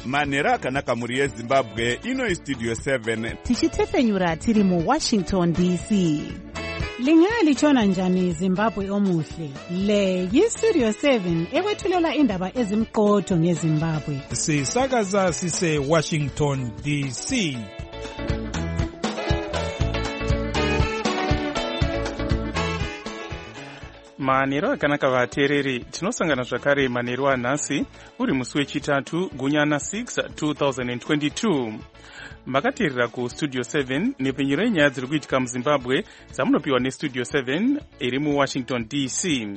manhero akanaka mhuri yezimbabwe. Ino istudio 7 tichitefenyura tiri muWashington DC. Lingalitshona njani Zimbabwe omuhle? Le yistudio 7 ekwethulela indaba ezimqotho ngeZimbabwe. Sisakaza sise Washington DC. Manhero akanaka vateereri, tinosangana zvakare manhero anhasi uri musi wechitatu gunyana 6 2022. Makateerera kustudio 7 nepfenyuro yenyaya dziri kuitika muZimbabwe dzamunopiwa nestudio 7 iri muWashington DC.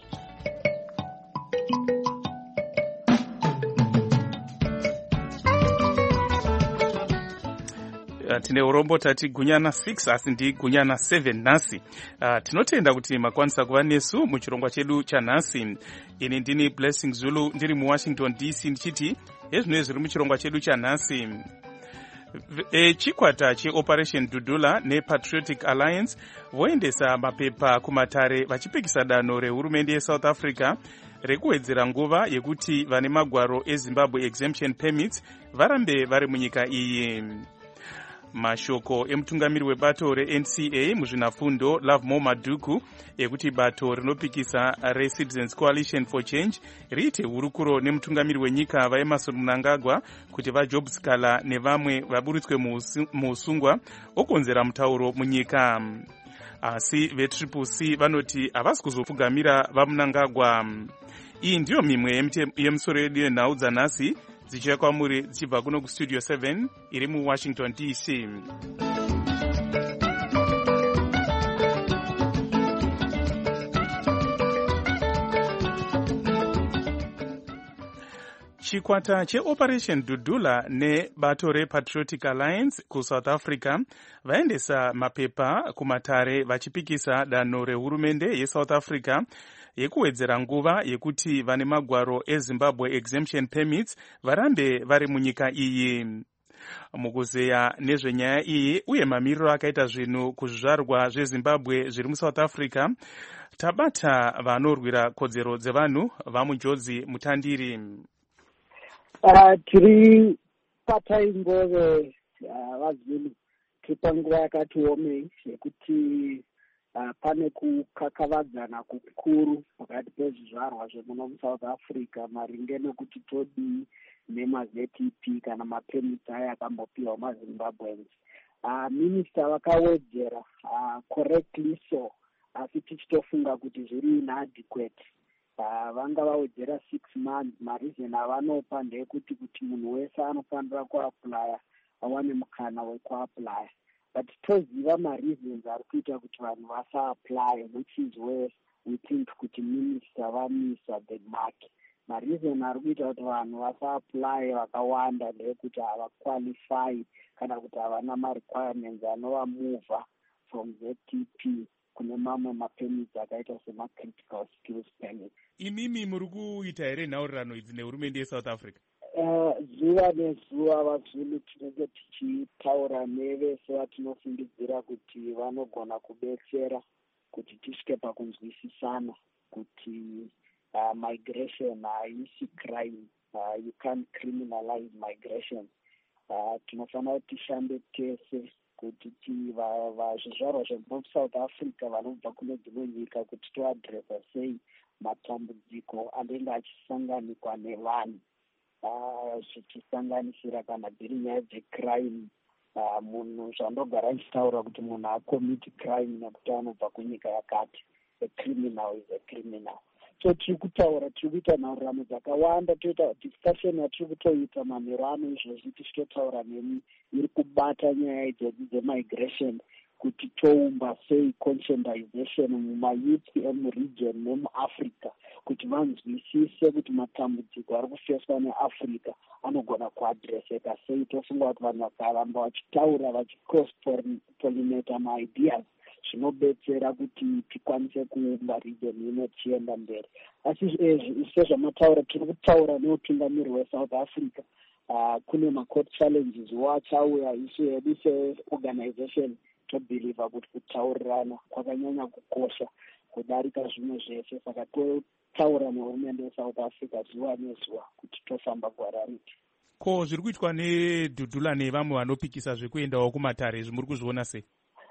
Tine urombo tati gunyana 6 asi ndi gunyana 7 nhasi. Tinotenda kuti makwanisa kuva nesu muchirongwa chedu chanhasi. Ini ndini Blessing Zulu ndiri muWashington DC ndichiti ezvinoi zviri muchirongwa chedu chanhasi. Chikwata cheOperation Dudula nePatriotic Alliance voendesa mapepa kumatare vachipikisa danho rehurumende yeSouth Africa rekuwedzera nguva yekuti vane magwaro eZimbabwe exemption permits varambe vari munyika iyi. Mashoko emutungamiri webato reNCA muzvinafundo Lovemore Maduku ekuti bato rinopikisa reCitizens Coalition for Change riite hurukuro nemutungamiri wenyika vaEmmerson Mnangagwa kuti vaJob Sikala nevamwe vaburitswe muusungwa okonzera mutauro munyika. Asi veTriple-C vanoti havasi kuzopfugamira vaMnangagwa. Iyi ndiyo mimwe yemusoro yedu yenhau dzanhasi dzichiuya kwamuri dzichibva kuno kustudio 7 iri muWashington DC. Chikwata cheOperation Dudula nebato rePatriotic Alliance kuSouth Africa vaendesa mapepa kumatare vachipikisa danho rehurumende yeSouth Africa yekuwedzera nguva yekuti vane magwaro eZimbabwe exemption permits varambe vari munyika iyi. Mukuzeya nezvenyaya iyi uye mamiriro akaita zvinhu kuzvizvarwa zveZimbabwe zviri muSouth Africa, tabata vanorwira kodzero dzevanhu vamunjodzi mutandiri. Tiri patai ngove vazvinhu tiri panguva yakati omei yekuti pane kukakavadzana kukuru pakati pezvizvarwa zvemuno muSouth Africa maringe nekuti todii nemaZTP kana mapemits aya akambopiwa maZimbabweans. Minista vakawedzera correctly so, asi tichitofunga kuti zviri inadequate. Vanga vawedzera 6 months. Mareason avanopa ndeyekuti kuti munhu wese anofanira kuaplya awane mukana wekuaplya. But toziva mareasons ari kuita kuti vanhu vasa-apply, which is where we think kuti minister vamisa the mark. Mareason ari kuita kuti vanhu vasa-apply vakawanda ndeyekuti havaqualify kana kuti havana ma-requirements anovamuva from ZTP kune mamwe mapemits akaita sema-critical skills permits. Imimi muri kuita here nhaurirano idzi nehurumende yeSouth Africa? Zuva nezuva vazvinhu tinenge tichitaura nevese vatinofungidzira kuti vanogona kubetsera kuti tisvike pakunzwisisana kuti migration haisi crime. You can't criminalize migration. Tinofanira kuti tishande tese kuti zvizvarwa zvemuSouth Africa vanobva kune dzimwe nyika kuti toadresa sei matambudziko anenge achisanganikwa nevanhu, zvichisanganisira kana dziri nyaya dzecrime. Munhu zvandogara achitaura kuti munhu akomiti crime nekuti anobva kunyika yakati. A criminal is a criminal. So tiri kuita nhaurirano dzakawanda, toita discussion yatiri kutoita manhero ano izvozvi tichitotaura nemi iri kubata nyaya idzodzi dzemigration kuti toumba sei conscientization mumayouth emuregion nemuAfrica kuti vanzwisise kuti matambudziko ari kufeswa neAfrica anogona kuadreseka sei. Tofunga kuti vanhu vakaramba vachitaura vachicross pollinate maideas zvinobetsera kuti tikwanise kuumba region ino tichienda mberi. Asi sezvamataura tiri kutaura neutungamiri hweSouth Africa. Kune ma-court challenges wachauya isu hedu seorganization tobhiliva kuti kutaurirana kwakanyanya kukosha kudarika zvimwe zvese. Saka totaura nehurumende yeSouth Africa zuva nezuva kuti tofamba gwara riti. Ko zviri kuitwa neDhudhula nevamwe vanopikisa zvekuendawo kumatare zvimuri kuzviona sei?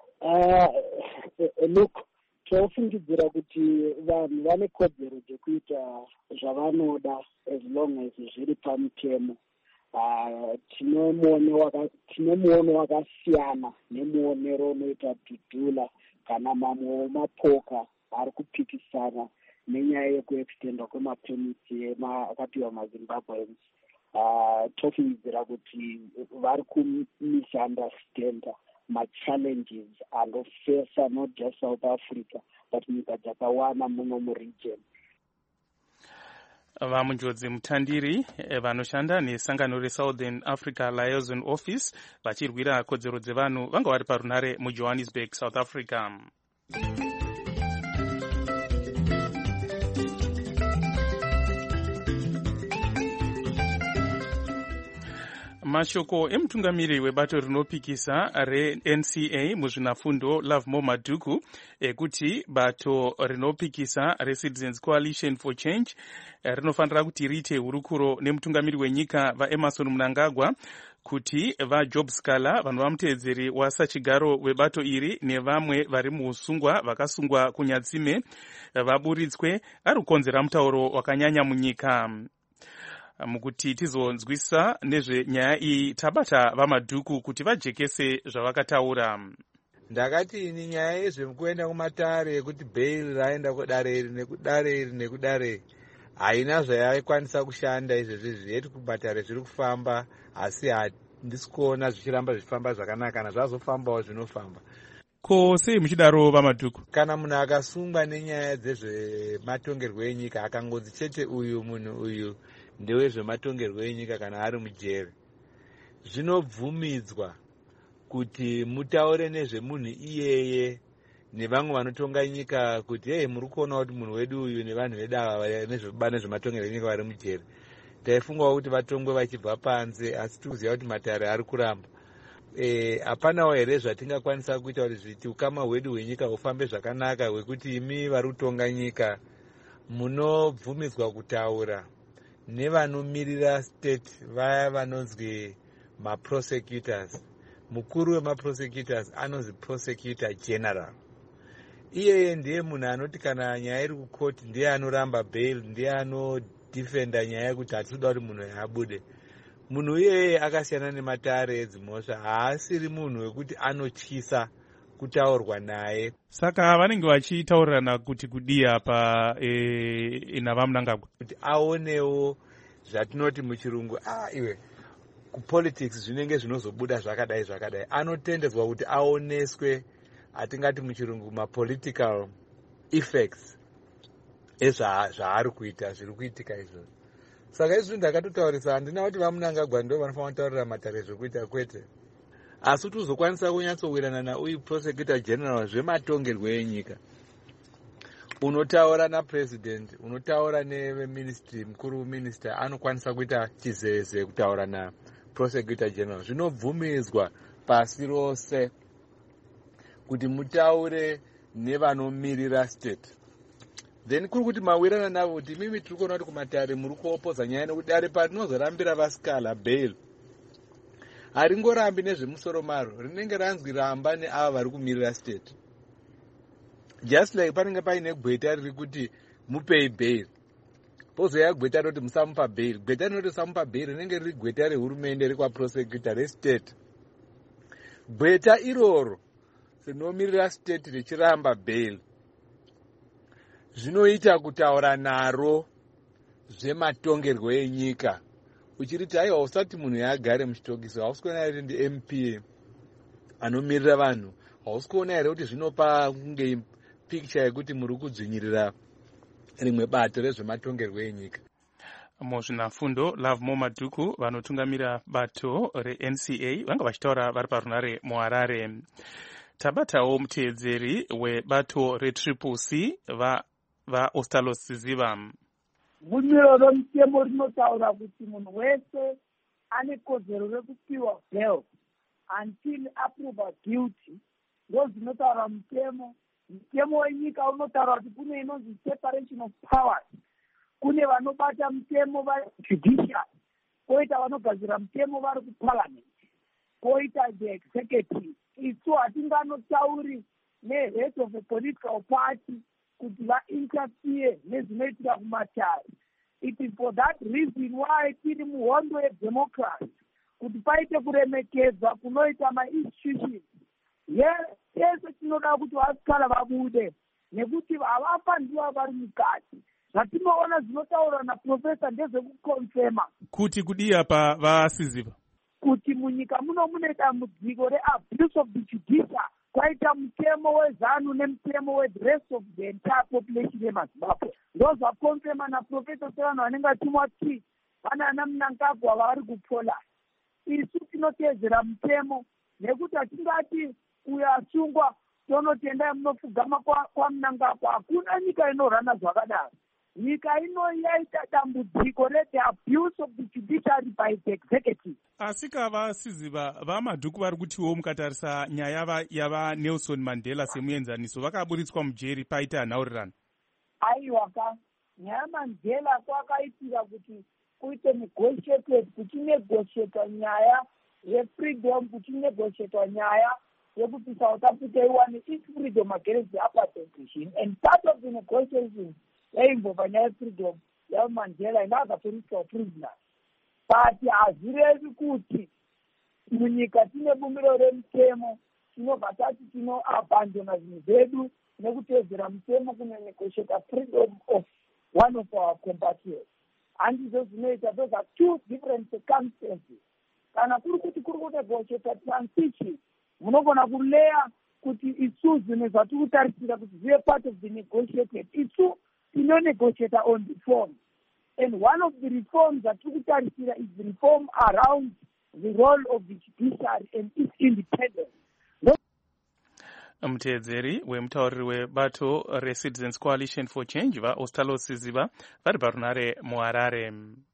Look, tinofungidzira kuti vanhu vane kodzero dzekuita zvavanoda as long as zviri pamutemo. Tine muono wakasiyana nemuonero unoita Dhudhula kana mamwe mapoka ari kupikisana nenyaya yekuextendwa kwemapemiti akapiwa maZimbabweans. Tofungidzira kuti vari kumisunderstanda ma-challenges anofesa not just South Africa but nyika dzakawanda muno muregion. Vamunjodzi Mutandiri vanoshanda nesangano reSouthern Africa Liaison Office vachirwira kodzero dzevanhu vanga vari parunare muJohannesburg, South Africa. Mashoko emutungamiri webato rinopikisa reNCA muzvinafundo Lovemore Madhuku ekuti bato rinopikisa reCitizens Coalition for Change rinofanira kuti riite hurukuro nemutungamiri wenyika vaEmmerson Mnangagwa kuti vaJob Scala vanova muteedzeri wasachigaro webato iri nevamwe vari muusungwa vakasungwa kunyatsime vaburitswe ari kukonzera mutauro wakanyanya munyika. Mukuti tizonzwisa nezvenyaya iyi tabata vaMadhuku kuti vajekese zvavakataura. Ndakati ini nyaya yezvekuenda kumatare kuti bail raenda kudare iri nekudare iri nekudare haina zvayakwanisa kushanda izvezvi yeti kumatare zviri kufamba asi handisi kuona zvichiramba zvichifamba zvakanaka kana zvazofambawo zvinofamba. Ko sei muchidaro vaMadhuku? Kana munhu akasungwa nenyaya dzezvematongerwo enyika akangodzi chete uyu munhu uyu ndewezvematongerwo enyika kana ari mujeri, zvinobvumidzwa kuti mutaure nezvemunhu iyeye nevamwe vanotonga nyika kuti hey, muri kuona kuti munhu wedu uyu nevanhu vedu ava nezvematongerwo enyika vari mujeri taifungwa kuti vatongwe vachibva panze, asi tikuziva kuti matare ari kuramba. Hapanawo here zvatingakwanisa kuita kuti zviti ukama hwedu hwenyika hufambe zvakanaka hwekuti imi vari kutonga nyika munobvumidzwa kutaura nevanomirira state vaya vanonzwi maprosecutors. Mukuru wemaprosecutors anonzi prosecutor general. Iyeye ndiye munhu anoti kana nyaya iri kukoti ndiye anoramba bail, ndiye anodefenda nyaya yekuti hatinoda kuti munhu abude. Munhu iyeye akasiyana nematare edzimhosva, haasiri munhu wekuti anotyisa kutaurwa naye. Saka vanenge vachitaurirana kuti kudii apa navaMnangagwa kuti aonewo zvatinoti muchirungu iwe kupolitics zvinenge zvinozobuda zvakadai anotendedzwa kuti aoneswe atingati muchirungu mapolitical effects ezvaari kuita zviri kuitika izvozvo. Saka izvi ndakatotaurisa handina kuti vaMnangagwa ndo vanofanira kutaurira matare zvekuita kwete, asi kuti uzokwanisa kunyatsowirana nauyu prosecutor general zvematongerwo enyika, unotaura napresident, unotaura neveministry, mukuru minister anokwanisa kuita chizeze kutaura naprosecutor general. Zvinobvumidzwa pasi rose kuti mutaure nevanomirira state. Then kuri kuti mawirana navo kuti mimi tiri kuona kuti kumatare muri kuopoza nyaya nekuti dare parinozorambira vaScala bail haringorambi nezvemusoro maro, rinenge ranzwi ramba neava vari kumirira state. Just like panenge paine gweta riri kuti mupei bail, pozoya gweta roti musamupa bail. Gweta rinoti musamupa bail rinenge riri gweta rehurumende rekwaprosecutor restate. Gweta iroro rinomirira state richiramba bail zvinoita kutaura naro zvematongerwo enyika uchiriti aiwa usati munhu yaagare muchitokisi, hausi kuona here ndi MP anomirira vanhu, hausi kuona here kuti zvinopa kunge picture yekuti muri kudzvinyirira rimwe bato rezvematongerwo enyika. Muzvinafundo Lovemore Madhuku vanotungamira bato reNCA vanga vachitaura vari parunare muHarare. Tabatawo muteedzeri webato reCCC vaOstalos Ziva. Gumiro romutemo rinotaura kuti munhu wese ane kodzero rekupiwa bail until approval guilty. Ndo zvinotaura mutemo. Mutemo wenyika unotaura kuti kune inonzi separation of powers. Kune vanobata mutemo vajudiciary koita vanogadzira mutemo vari kuparliament, koita the executive. Isu hatinganotauri nehead of a political party kuti vainterfere nezvinoitika kumatare. It is for that reason why tiri muhondo yedemocracy, kuti paite kuremekedza kunoita ma-institutions. Yese tinoda kuti vasikana vabude, nekuti havafa ndivo vari mukati. Zvatinoona zvinotaurwa naprofesa ndezvekukonfema kuti kudii apa vasiziva kuti munyika muno mune dambudziko reabuse of the judiciary. Kwaita mutemo weZANU nemutemo we the rest of the entire population yeMazimbabwe. Ndo zvakonfema naprofesa sevanhu vanenge vatimwa ti vana ana Mnangagwa vari kupola. Isu tinotedzera mutemo, nekuti hatingati uyo asungwa tonotendai munopfugama kwa Mnangagwa. Hakuna nyika inorana zvakadaro. Nyika ino yaita dambudziko the abuse of the judiciary by the executive. asi kavasiziva vamadhuku vari kutiwo mukatarisa nyaya yava Nelson Mandela semuenzaniso vakaburitswa mujeri paita anhaurirano. Aiwa ka nyaya Mandela kwakaitira kuti kuite negotiated, kuchinegoshetwa nyaya yefreedom, kuchinegoshetwa nyaya yekuti South Africa iwane its freedom against the apartheid regime, and part of the negotiations yaimbova nyaya yefreedom yaMandela ingakaturitswa prisoners. But hazirevi kuti munyika tine bumbiro remutemo, tinobva tati tinoabandona zvinhu zvedu nekutedzera mutemo kunegotiata freedom of one of our compatriots. Handizvo zvinoita, those are two different circumstances. Kana kuri kuti kuri kunegotiata transition, munogona kuleya kuti isu zvinhu zvatiri kutarisira kuti zvive part of the negotiated, isu tinonegotiata on the form. And one of the reforms that we tarisira is the reform around the role of the judiciary and its independence. Mutedzeri wemutauriri webato reCitizens Coalition for Change vaOstalo Siziva vari parunare muHarare.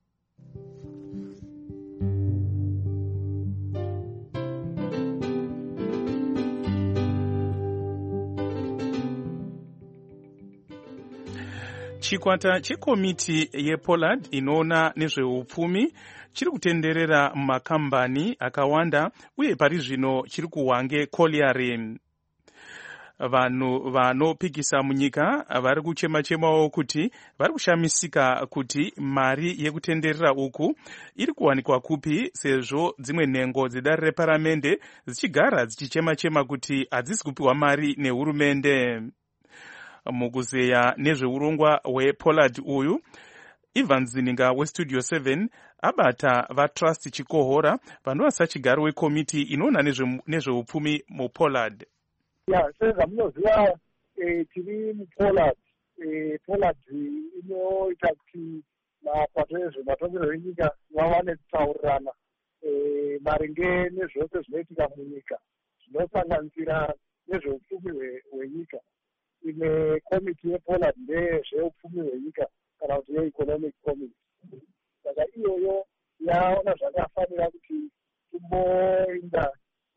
Chikwata chekomiti yePollard inoona nezveupfumi chiri kutenderera mumakambani akawanda uye pari zvino chiri kuhwange Colliery. Vanhu vanopikisa munyika vari kuchema-chemawo kuti vari kushamisika kuti mari yekutenderera uku iri kuwanikwa kupi, sezvo dzimwe nhengo dzedare reparamende dzichigara dzichichema-chema kuti hadzisi kupiwa mari nehurumende. Mukuzeya nezveurongwa hwePollard uyu, Ivan Zininga weStudio 7 abata vaTrust Chikohora vanova sachigaro wekomiti inoona nezveupfumi muPollard. Sezvamunoziva tiri muPollard. Pollard inoita kuti mapato ezvematongerwo enyika vawane kutaurirana maringe nezvose zvinoitika munyika zvinosanganisira nezveupfumi hwenyika. Imwe komiti yePollard ndezveupfumi hwenyika kana kuti yeeconomic committee. Saka iyoyo yaona zvakafanira kuti tumboenda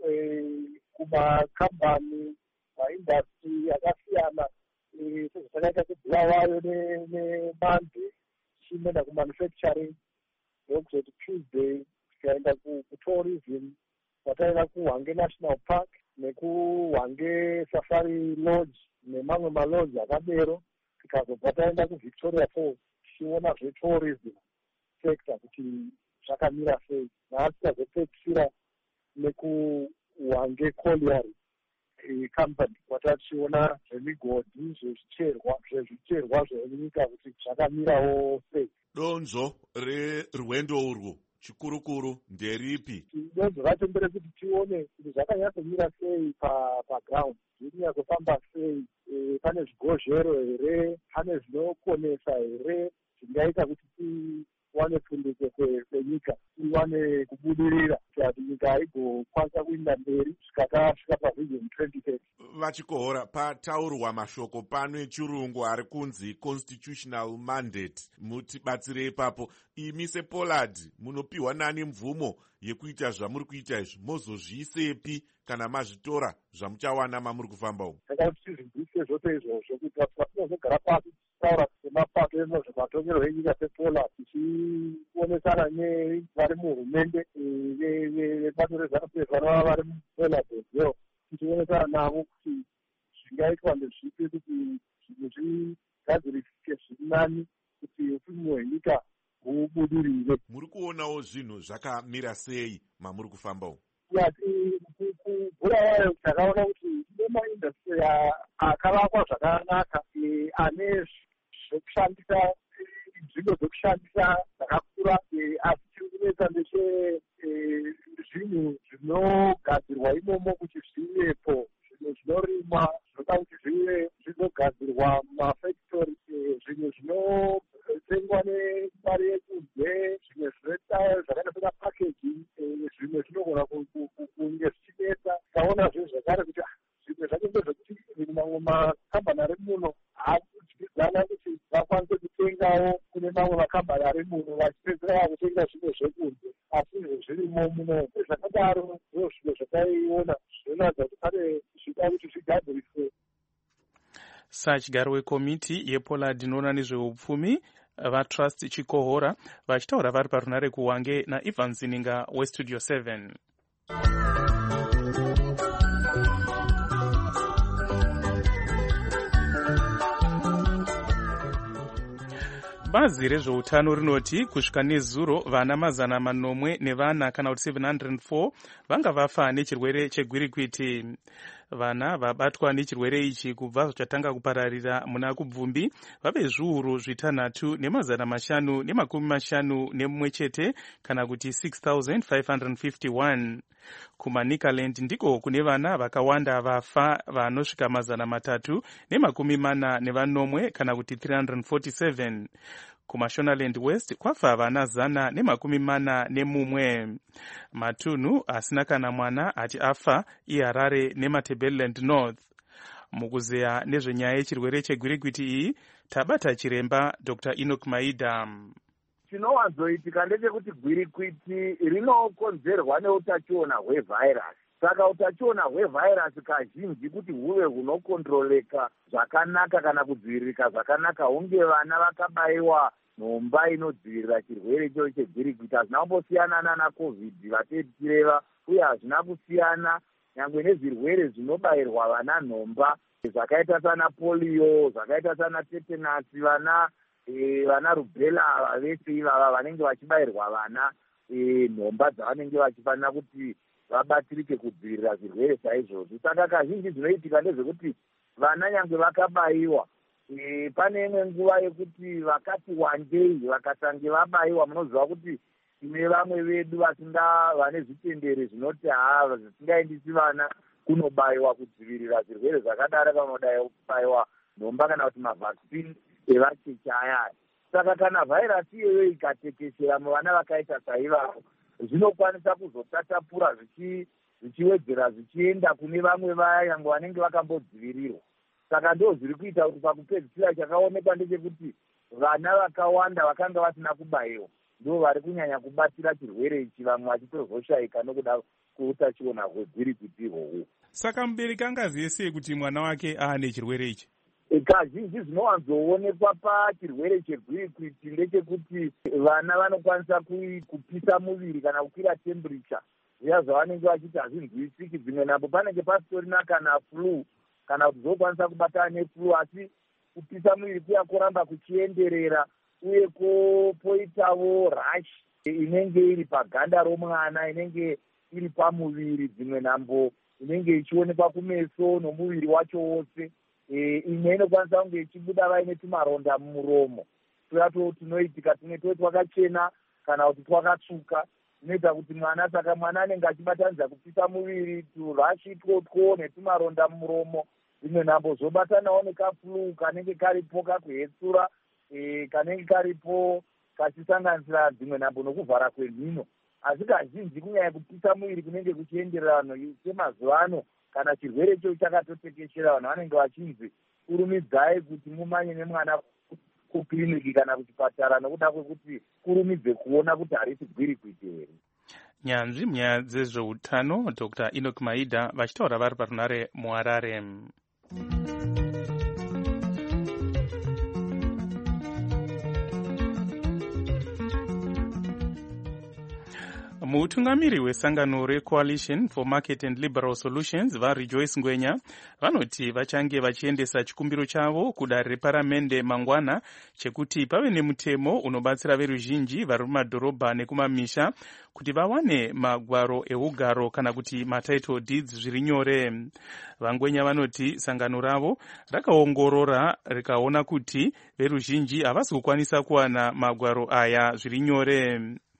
kumakambani, maindastry akasiyana sezvatakaita kuBulawayo neManze, tichienda kumanufacturing, ndokuzoti Tuesday tikaenda kutourism, tataenda kuHwange National Park nekuHwange Safari Lodge nemamwe malodge akadero, tikazobva taenda kuVictoria Falls tichiona zvetourism sector kuti zvakamira sei. Nhasi tikazopedzisira nekuHwange Colliery company kwatatichiona zvemigodhi zvezvicherwa zvenyika kuti zvakamirawo sei. Donzvo rerwendo urwu chikurukuru nderipi? Donzvo racho nderekuti tione kuti zvakanyatsomira sei paground, zviri kunyatsofamba sei, pane zvigozhero here, pane zvinokonesa here, zvingaita kuti tiwane pundutso kwenyika, tiwane kubudirira kuti nyika igokwanisa kuenda mberi tasvika pavision 2030. Vachikohora, pataurwa mashoko pano echirungu ari kunzi constitutional mandate, mutibatsire ipapo. Imi sePollard munopiwa nani mvumo yekuita zvamuri kuita izvi? Mozozviisepi kana mazvitora zvamuchawana mamuri kufamba umu? Saka kuti tizvibvise zvose izvozvo kuti patinozogara pasi taura semapato ezvematongerwo enyika sePollard tichiona kuonesana nevari muhurumende vebato rezanupes vanova vari muelabezo tichionesana navo kuti zvingaitwa ndezvipi kuti zvinhu zvigadzirike zviri nani kuti upenyu hwenyika hubudirire. Muri kuonawo zvinhu zvakamira sei mamuri kufamba umu? Kubhurawayo takaona kuti ine maindastri akavakwa zvakanaka ane zvekushandisa nzvimbo dzekushandisa dzakakura, asi chiri kunetsa ndechezvinhu zvinogadzirwa imomo kuti zvivepo, zvinhu zvinorimwa zvinoda kuti zvizogadzirwa mumafactory, zvinhu zvinotengwa nemari yekunze, zvimwe zvakaita sena packaging, zvimwe zvinogona kunge zvichinetsa. Taona zve zvakare kuti zvimwe zvacho ndezvekuti mamwe makambani ari muno haakudyidzana kuti vakwanise kutengawo kune mamwe makambani ari muno vachipedzera vakutenga zvimwe zvekunze, asi izvo zvirimo muno. Zvakadaro ndo zvimwe zvakaiona zvinoratidza kuti pane zvida kuti zvigadziriswe. Sachigaro wekomiti yePollard inoona nezveupfumi vaTrust Chikohora vachitaura vari parunare kuwange naIvan Zininga weStudio 7. Bazi rezveutano rinoti kusvika nezuro vana 400 kana kuti 704 vanga vafa nechirwere chegwirikwiti. Vana vabatwa nechirwere ichi kubva zvachatanga kupararira muna kubvumbi vave zviuru 3,551 chete kana kuti 6,551. KumaNicaland ndiko kune vana vakawanda vafa vanosvika 340 kana kuti 347. KumaShonaland West kwafa vana 141. Matunhu asina kana mwana ati afa iHarare neMatabeleland North. Mukuzeya nezvenyaya yechirwere chegwirikwiti iyi tabata chiremba Dr. Enoch Maida. Chinowanzoitika ndechekuti gwirikwiti rinokonzerwa neutachiona hwevhairasi. Saka utachiona hwevhairasi kazhinji kuti huve hunokontroleka zvakanaka kana kudziviririka zvakanaka hunge vana vakabayiwa nhomba inodzivirira chirwere icho chegwirikwiti. Hazvina kumbosiyana nana COVID vateti tireva, uye hazvina kusiyana nyangwe nezvirwere zvinobayirwa vana nhomba zvakaita sana polio, zvakaita sana tetenasi, vana rubella vese ivava vanenge vachibayirwa vana nhomba dzavanenge vachifanira kuti vabatirike kudzivirira zvirwere saizvozvo. Saka kazhinji zvinoitika ndezvekuti vana nyangwe vakabayiwa pane imwe nguva yekuti vakati wandei vakatange vabayiwa, munoziva kuti ine vamwe vedu vane zvitendere zvinoti zvisingaendisi vana kunobayiwa kudzivirira zvirwere zvakadaro, vanoda kubayiwa nhomba kana kuti mavhakisini evacheche aya. Saka kana vhairasi iyoyo ikatekeshera muvana vakaita saivavo, zvinokwanisa kuzotatapura zvichiwedzera zvichienda kune vamwe vaya nyangwe vanenge vakambodzivirirwa. Saka ndo zviri kuita kuti pakupedzisira chakaonekwa ndechekuti vana vakawanda vakanga vasina kubayiwa ndo vari kunyanya kubatira chirwere ichi, vamwe vachitozoshaika nokuda kweutachiona hwegwirikwiti ihwohwo. Saka mubereki angaziye sei kuti mwana wake aane chirwere ichi? Kazhinji zvinowanzoonekwa pachirwere chegwirikwiti ndechekuti vana vanokwanisa kupisa muviri kana kukwira temperature, zviya zvavanenge vachiti hazvinzwisiki. Dzimwe napo panenge pasitorina kana flu kana kuti zokwanisa kubatana neflu, asi kupisa muviri kuya kuramba kuchienderera, uye poitawo rash inenge iri paganda romwana, inenge iri pamuviri, dzimwe nhambo inenge ichionekwa kumeso nomuviri wacho wose. Imwe inokwanisa kunge ichibuda vaine tumaronda mumuromo, tunoitika tumwe tuve twakachena kana kuti twakatsvuka, zvinoita kuti mwana, saka mwana anenge achibatanidza kupisa muviri, turashi twotwo netumaronda mumuromo. Dzimwe nhambo zobatanawo nekaflu kanenge karipo kakuhetsura, kanenge karipo kachisanganisira dzimwe nhambo nokuvhara kwemhino. Asi kazhinji kunyanya kupisa muviri kunenge kuchiendererano semazuva ano, kana chirwere icho chakatotekeshera, vanhu vanenge vachinzi kurumidzai kuti mumanye nemwana kukiriniki kana kuchipatara, nokuda kwekuti kurumidze kuona kuti harisi gwirikwiti here. Nyanzvi munyaya dzezveutano Dr. Enoch Maida vachitaura vari parunare muHarare. Mutungamiri wesangano reCoalition for Market and Liberal Solutions vaRejoice Ngwenya vanoti vachange vachiendesa chikumbiro chavo kudare reparamende mangwana chekuti pave nemutemo unobatsira veruzhinji vari mumadhorobha nekumamisha kuti vawane magwaro eugaro kana kuti matitle deeds zviri nyore. Vangwenya vanoti sangano ravo rakaongorora rikaona kuti veruzhinji havasi kukwanisa kuwana magwaro aya zviri nyore.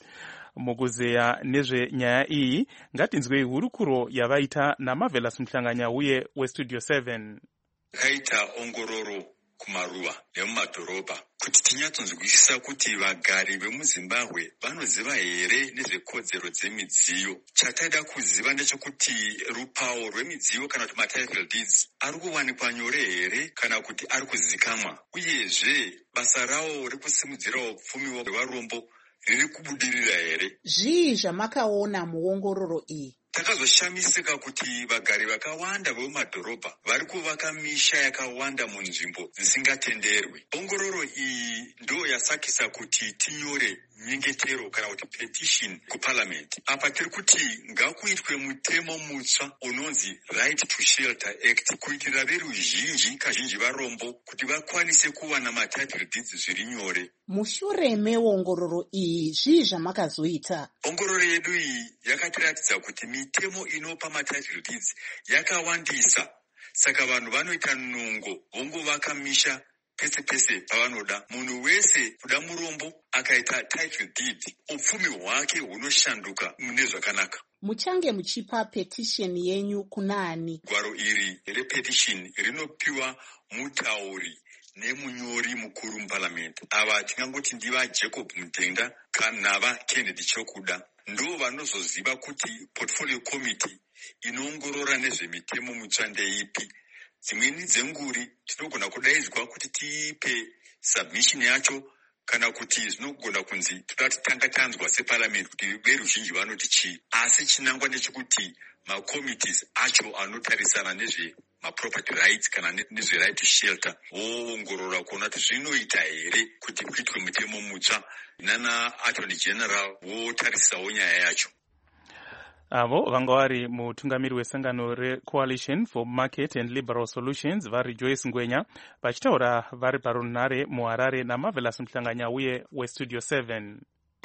Mukuzeya nezvenyaya iyi ngatinzwei hurukuro yavaita naMarvelous Mhlanganya uye weStudio 7. Kaita ongororo kumaruwa nemumadhorobha kuti tinyatsonzwisisa kuti vagari vemuZimbabwe vanoziva here nezvekodzero dzemidziyo. Chataida kuziva ndechekuti rupawo rwemidziyo kana kuti matitle deeds ari kuwanikwa nyore here kana kuti ari kuzikamwa, uyezve basa rawo rekusimudzira upfumi hwevarombo riri kubudirira here. Zvii zvamakaona muongororo iyi? Takazoshamisika kuti vagari vakawanda vemumadhorobha vari kuvaka misha yakawanda munzvimbo dzisingatenderwi. Ongororo iyi ndo yasakisa kuti tinyore nyengetero kana kuti petition kuparliament. Apa tiri kuti ngakuitwe mutemo mutsva unonzi Right to Shelter Act kuitira veruzhinji kazhinji varombo kuti vakwanise kuwana matitle deeds zviri nyore. Mushure meongororo iyi zvii zvamakazoita? Ongororo yedu iyi yakatiratidza kuti mitemo inopa matitle deeds yakawandisa, saka vanhu vanoita nungo vongovaka misha pese pese pavanoda. Munhu wese kuda murombo akaita title deed upfumi hwake hunoshanduka mune zvakanaka. Muchange muchipa petition yenyu kunani? Gwaro iri repetition rinopiwa mutauri nemunyori mukuru muparliament. Ava tingangoti ndiva Jacob Mutenda kana va Kennedy Chokuda ndo vanozoziva kuti portfolio committee inoongorora nezvemitemo mutsva ndeipi. Dzimweni dzenguri tinogona kudaidzwa kuti tiipe submission yacho kana kuti zvinogona kunzi toda titanga tanzwa separliament kuti veruzhinji vanoti chii. Asi chinangwa ndechekuti macommittees acho anotarisana nezve maproperty rights kana nezve right to shelter voongorora kuona kuti zvinoita here kuti kuitwe mutemo mutsva. Nana attorney general votarisawo nyaya yacho. Avo vanga vari mutungamiri wesangano reCoalition for Market and Liberal Solutions vaRejoice Ngwenya vachitaura vari parunhare muHarare naMarvelous Mhlanganya uye weStudio 7.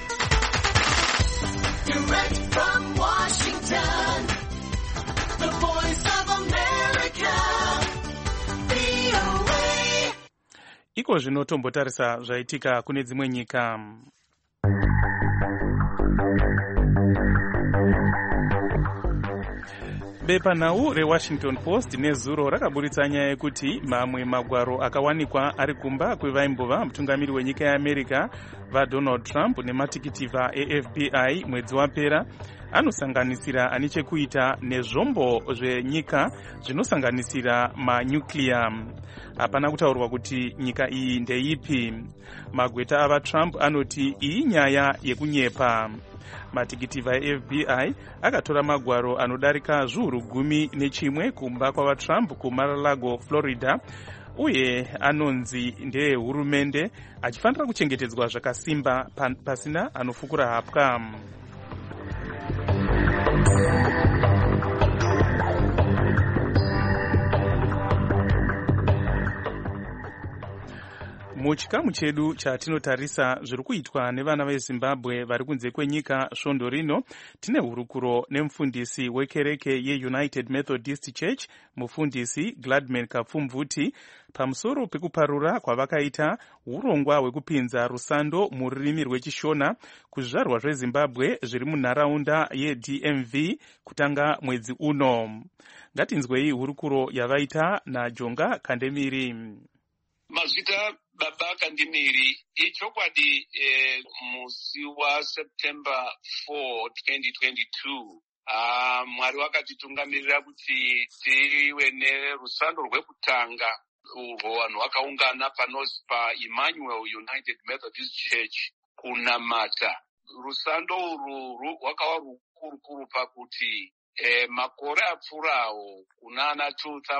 Direct from Washington, the voice of America, VOA. Iko zvino tombotarisa zvaitika kune dzimwe nyika. Bepanhau reWashington Post nezuro rakaburitsa nyaya yekuti mamwe magwaro akawanikwa ari kumba kwevaimbova mutungamiri wenyika yeAmerica vaDonald Trump nematikiti vaAFBI mwedzi wapera anosanganisira ane chekuita nezvombo zvenyika zvinosanganisira manyukliya. Hapana kutaurwa kuti nyika iyi ndeipi. Magweta avaTrump anoti iyi nyaya yekunyepa. Matikiti vaFBI akatora magwaro anodarika zviuru 11 kumba kwavaTrump kuMar-a-Lago, Florida, uye anonzi ndehurumende achifanira kuchengetedzwa zvakasimba pasina anofukura hapwa. Muchikamu chedu chatinotarisa zviri kuitwa nevana veZimbabwe vari kunze kwenyika svondo rino, tine hurukuro nemufundisi wekereke yeUnited Methodist Church, mufundisi Gladman Kapfumvuti, pamusoro pekuparura kwavakaita urongwa hwekupinza rusando mururimi rwechishona kuzvizvarwa zveZimbabwe zviri munharaunda yeDMV kutanga mwedzi uno. Ngatinzwei hurukuro yavaita naJonga Kandemiri. Mazvita Baba Kandemiri, ichokwadi musi waSeptember 4, 2022. Mwari wakatitungamirira kuti tive nerusando rwekutanga urwo vanhu vakaungana panozi paEmmanuel United Methodist Church kunamata. Rusando urwu rwakava rukurukuru pakuti makore apfuurawo kunana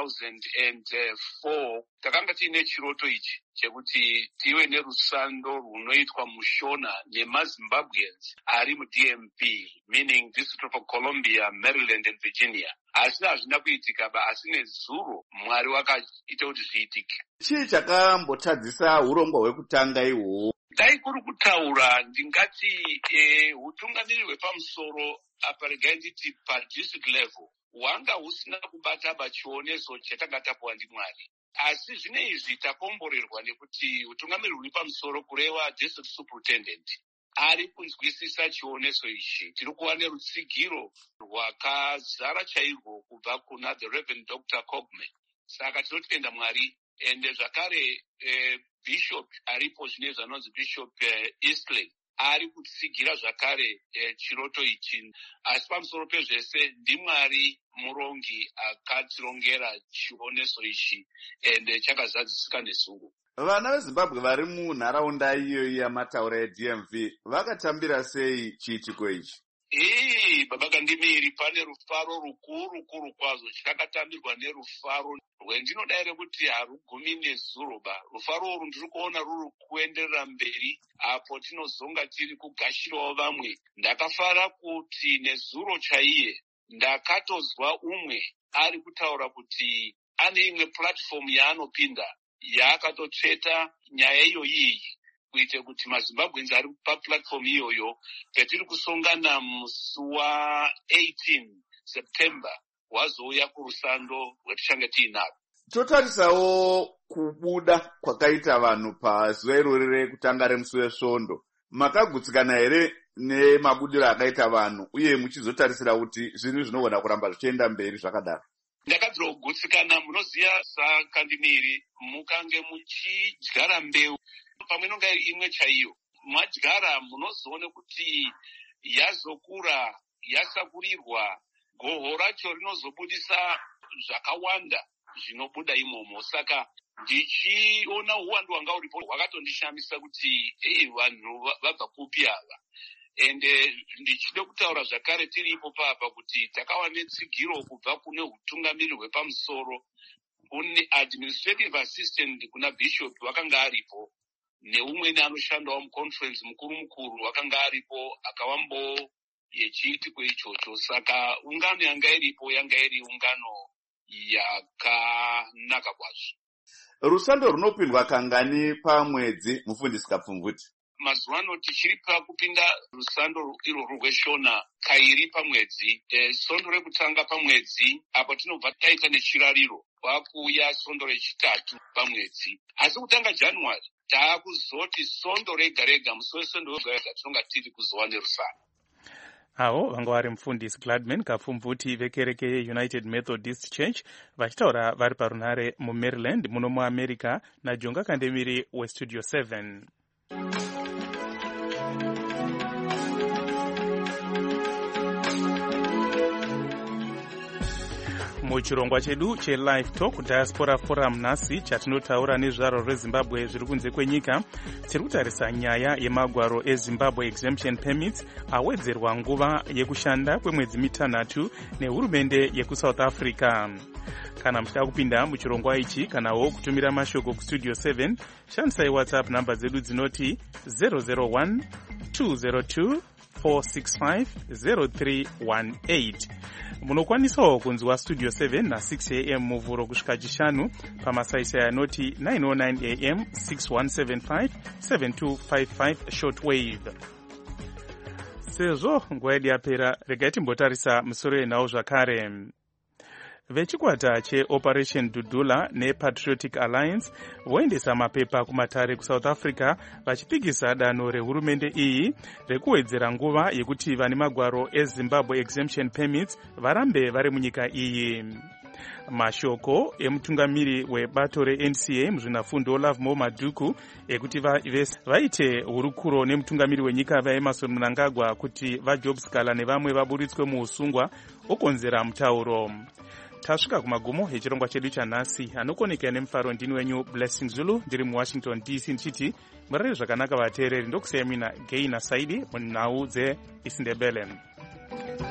2004 takanga tiine chiroto ichi chekuti tive nerusando runoitwa mushona nemazimbabweans ari muDMV, meaning District of Columbia, Maryland and Virginia. Asi hazvina kuitika ba, asi nezuro Mwari wakaita kuti zviitike. Chii chakambotadzisa urongwa hwekutanga ihwohwo? Dai kuri kutaura ndingati utungamiri hwepamusoro apa regai nditi padistrict level hwanga husina kubata chioneso chatanga tapuwa ndiMwari. Asi zvine izvi takomborerwa nekuti utungamiri huri pamusoro kureva district superintendent ari kunzwisisa chioneso ichi. Tiri kuva nerutsigiro rwakazara chairwo kubva kuna the Reverend Dr. Cogman. Saka tinotenda Mwari. Ende zvakare bishop aripo zvine zvanonzi bishop Eastley ari kutsigira zvakare chiroto ichi. Asi pamusoro pezvese ndiMwari murongi akatirongera chioneso ichi ende chakazadzisika nezuro. Vana veZimbabwe vari munharaunda iyoyi yamataura eDMV vakatambira sei chiitiko ichi? Baba Kandimiri, pane rufaro rukuru kwazvo chakatambirwa nerufaro rwendinodaire kuti harugumi nezuro ba. Rufaro urwu ndiri kuona ruri kuenderera mberi apo tinozonga tiri kugashirawo vamwe. Ndakafara kuti nezuro chaiye ndakatozwa umwe ari kutaura kuti ane imwe platform yaanopinda yaakatotsveta nyaya iyoyi kuite kuti maZimbabweans ari paplatform iyoyo petiri kusongana musi wa18 September wazouya kurusando rwetichange tiinaro. Totarisawo kubuda kwakaita vanhu pazuva irori rekutanga remusi wesvondo. Makagutsikana here nemabudiro akaita vanhu uye muchizotarisira kuti zvinhu zvinogona kuramba zvichienda mberi zvakadaro? Ndakadzira kugutsikana, munoziva saKandimiri mukange muchidyara mbeu pamwe inonga iri imwe chaiyo. Madyara munozoone kuti yazokura yasakurirwa, goho racho rinozobudisa zvakawanda zvinobuda imomo. Saka ndichiona uwandu hwanga uripo hwakatondishamisa kuti vanhu vabva kupi ava. Ende ndichide kutaura zvakare tiripo papa kuti takawa netsigiro kubva kune utungamiri hwepamusoro, kune administrative assistant kuna bishop wakanga aripo, neumweni anoshandawo muconference mukuru wakanga aripo akawambo yechiitiko ichocho. Saka ungano yanga iripo yanga iri ungano yakanaka kwazvo. Rusando runopindwa kangani pamwedzi, mufundisi Kapfumvuti? Mazuva ano tichiri pakupinda rusando irworwo rweshona kairi pamwedzi. Sondo rekutanga pamwedzi apo tinobva taita nechirariro, kwakuuya sondo rechitatu pamwedzi. Asi kutanga January taakuzoti sondo rega rega, musi wesondo rega rega tinonga tiri kuzova nerusando. Avo vanga vari mufundisi Gladman Kapfumvuti vekereke yeUnited Methodist Church vachitaura vari parunhare muMaryland muno muAmerica naJonga Kandemiri weStudio 7. Muchirongwa chedu cheLive Talk Diaspora Forum nhasi chatinotaura nezvaro rweZimbabwe zviri kunze kwenyika, tiri kutarisa nyaya yemagwaro eZimbabwe Exemption Permits awedzerwa nguva yekushanda kwemwedzi mitanhatu nehurumende yekuSouth Africa. Kana muchida kupinda muchirongwa ichi kanawo kutumira mashoko kuStudio 7, shandisai WhatsApp namba dzedu dzinoti 001 202 465 0318. Munokwanisawo kunzwa Studio 7 na 6 am muvhuro kusvika chishanu, pamasaisai anoti 909 am 6175 7255 shortwave. Sezvo nguva yedu yapera, regai timbotarisa musoro yenhau zvakare. Vechikwata cheOperation Dudula nePatriotic Alliance voendesa mapepa kumatare kuSouth Africa vachipikisa danho rehurumende iyi rekuwedzera nguva yekuti vane magwaro eZimbabwe Exemption Permits varambe vari munyika iyi. Mashoko emutungamiri webato reNCA muzvinafundo Lovemore Madhuku ekuti vaite hurukuro nemutungamiri wenyika vaEmmerson Mnangagwa kuti vaJobskala nevamwe vaburitswe muusungwa okonzera mutauro. Tasvika kumagumo echirongwa chedu chanhasi. Anokoneka nemufaro ndini wenyu Blessing Zulu, ndiri muWashington DC ndichiti murare zvakanaka vateereri, ndokusiyamina Gaina Saidi munhau dzeIsindebele.